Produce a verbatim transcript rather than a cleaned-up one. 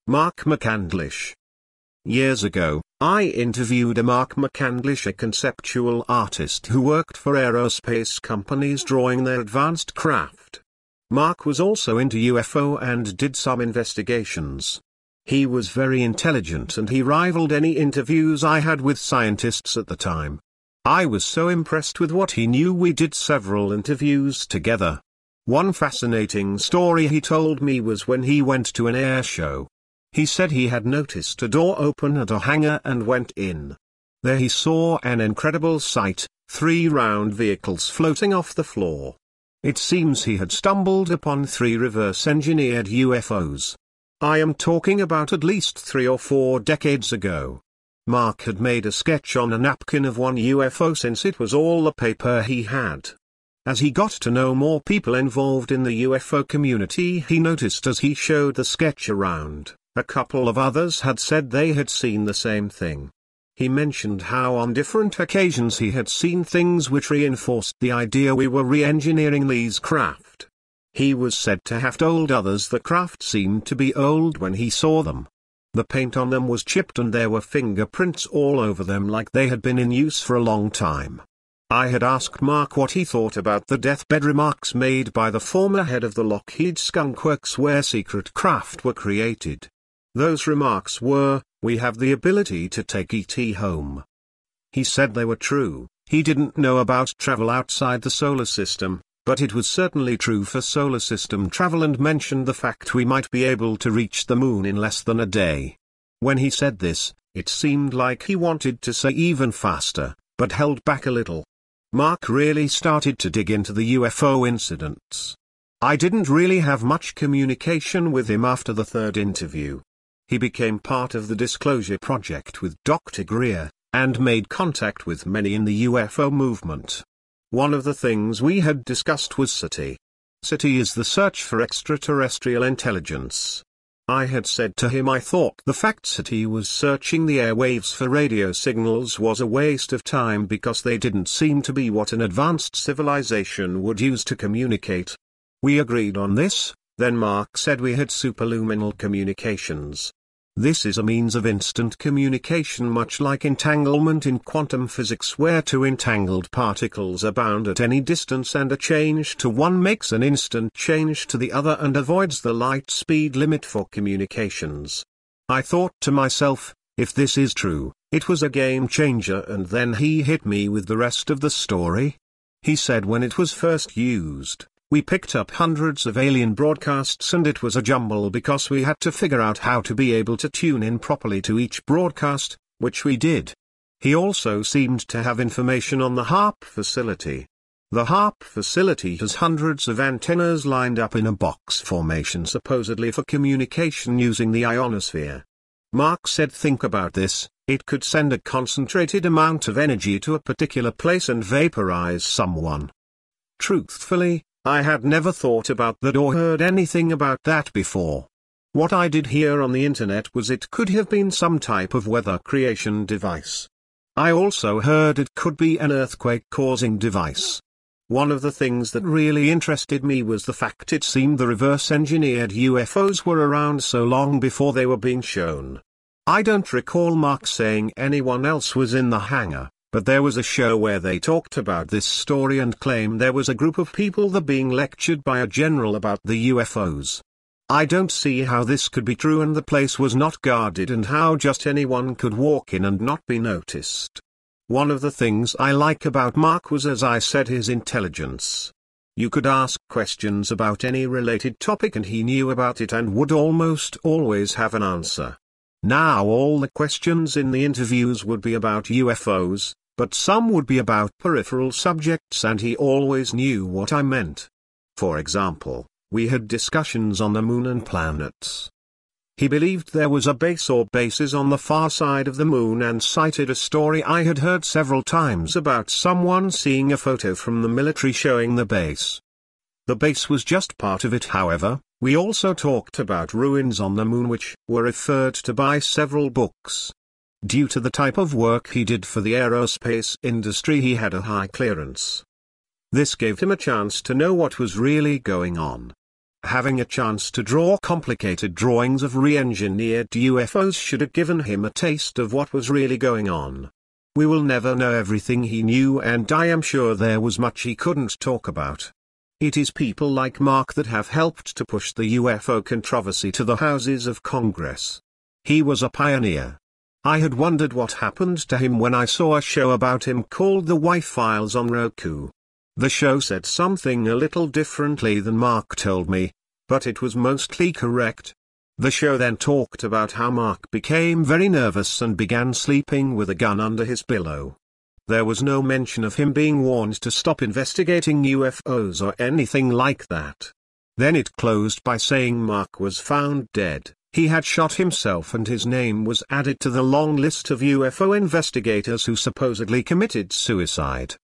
Mark McCandlish. Years ago, I interviewed a Mark McCandlish, a conceptual artist who worked for aerospace companies drawing their advanced craft. Mark was also into U F O and did some investigations. He was very intelligent and he rivaled any interviews I had with scientists at the time. I was so impressed with what he knew we did several interviews together. One fascinating story he told me was when he went to an air show. He said he had noticed a door open at a hangar and went in. There he saw an incredible sight, three round vehicles floating off the floor. It seems he had stumbled upon three reverse-engineered U F Os. I am talking about at least three or four decades ago. Mark had made a sketch on a napkin of one U F O since it was all the paper he had. As he got to know more people involved in the U F O community, he noticed as he showed the sketch around, a couple of others had said they had seen the same thing. He mentioned how on different occasions he had seen things which reinforced the idea we were re-engineering these craft. He was said to have told others the craft seemed to be old when he saw them. The paint on them was chipped and there were fingerprints all over them like they had been in use for a long time. I had asked Mark what he thought about the deathbed remarks made by the former head of the Lockheed Skunk Works where secret craft were created. Those remarks were, "We have the ability to take E T home." He said they were true. He didn't know about travel outside the solar system, but it was certainly true for solar system travel, and mentioned the fact we might be able to reach the moon in less than a day. When he said this, it seemed like he wanted to say even faster, but held back a little. Mark really started to dig into the U F O incidents. I didn't really have much communication with him after the third interview. He became part of the Disclosure Project with Doctor Greer, and made contact with many in the U F O movement. One of the things we had discussed was SETI. SETI is the search for extraterrestrial intelligence. I had said to him I thought the fact SETI was searching the airwaves for radio signals was a waste of time because they didn't seem to be what an advanced civilization would use to communicate. We agreed on this. Then Mark said we had superluminal communications. This is a means of instant communication much like entanglement in quantum physics where two entangled particles are bound at any distance and a change to one makes an instant change to the other and avoids the light speed limit for communications. I thought to myself, if this is true, it was a game changer, and then he hit me with the rest of the story. He said when it was first used, we picked up hundreds of alien broadcasts and it was a jumble because we had to figure out how to be able to tune in properly to each broadcast, which we did. He also seemed to have information on the HAARP facility. The HAARP facility has hundreds of antennas lined up in a box formation supposedly for communication using the ionosphere. Mark said think about this, it could send a concentrated amount of energy to a particular place and vaporize someone. Truthfully, I had never thought about that or heard anything about that before. What I did hear on the internet was it could have been some type of weather creation device. I also heard it could be an earthquake-causing device. One of the things that really interested me was the fact it seemed the reverse-engineered U F Os were around so long before they were being shown. I don't recall Mark saying anyone else was in the hangar. But there was a show where they talked about this story and claimed there was a group of people that being lectured by a general about the U F Os. I don't see how this could be true and the place was not guarded and how just anyone could walk in and not be noticed. One of the things I like about Mark was, as I said, his intelligence. You could ask questions about any related topic and he knew about it and would almost always have an answer. Now all the questions in the interviews would be about U F Os, but some would be about peripheral subjects and he always knew what I meant. For example, we had discussions on the moon and planets. He believed there was a base or bases on the far side of the moon and cited a story I had heard several times about someone seeing a photo from the military showing the base. The base was just part of it, however. We also talked about ruins on the moon which were referred to by several books. Due to the type of work he did for the aerospace industry, he had a high clearance. This gave him a chance to know what was really going on. Having a chance to draw complicated drawings of re-engineered U F Os should have given him a taste of what was really going on. We will never know everything he knew, and I am sure there was much he couldn't talk about. It is people like Mark that have helped to push the U F O controversy to the houses of Congress. He was a pioneer. I had wondered what happened to him when I saw a show about him called The Y-Files on Roku. The show said something a little differently than Mark told me, but it was mostly correct. The show then talked about how Mark became very nervous and began sleeping with a gun under his pillow. There was no mention of him being warned to stop investigating U F Os or anything like that. Then it closed by saying Mark was found dead. He had shot himself and his name was added to the long list of U F O investigators who supposedly committed suicide.